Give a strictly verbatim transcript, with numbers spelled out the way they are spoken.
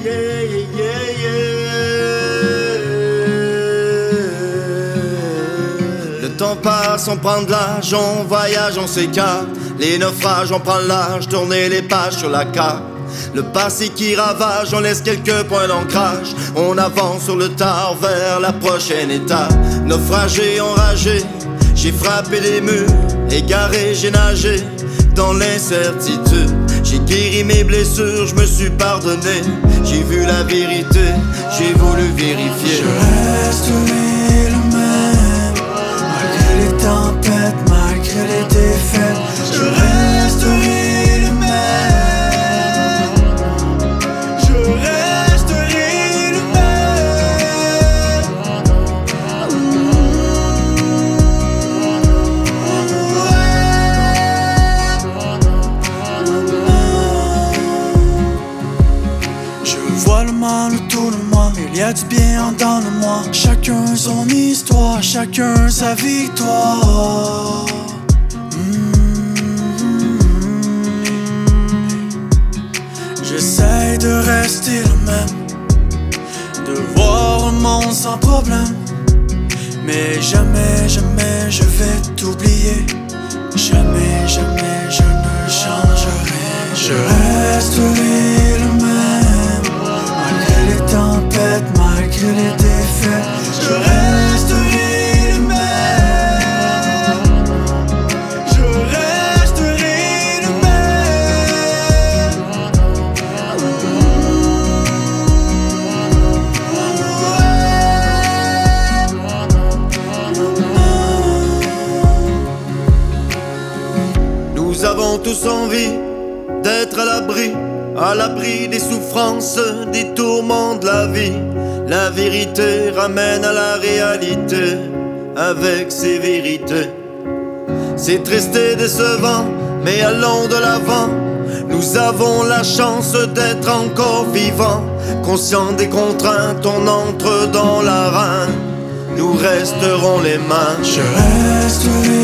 yeah, yeah, yeah. Le temps passe, on prend de l'âge, on voyage, on s'écarte. Les naufrages, on prend l'âge, tourner les pages sur la carte. Le passé qui ravage, on laisse quelques points d'ancrage. On avance sur le tard vers la prochaine étape. Naufragé, enragé, j'ai frappé les murs. Égaré, j'ai nagé dans l'incertitude. J'ai guéri mes blessures, je me suis pardonné. J'ai vu la vérité, j'ai voulu vérifier. Je resterai le même, malgré les tempêtes, malgré les défaites. Je resterai le même. Je resterai le même. Je vois le mal autour de moi, mais il y a du bien dans le moi. Chacun son histoire, chacun sa victoire. J'essaie de rester le même, de voir le monde sans problème. Mais jamais, jamais je vais t'oublier. Jamais, jamais je ne changerai. Je resterai le même, malgré les tempêtes, malgré les défaites. Je resterai le même. Je resterai le même. Nous avons tous envie d'être à l'abri, à l'abri des souffrances, des tourments de la vie. La vérité ramène à la réalité avec ses vérités. C'est triste et décevant, mais allons de l'avant. Nous avons la chance d'être encore vivants. Conscients des contraintes, on entre dans la reine. Nous resterons les mains. Je resterai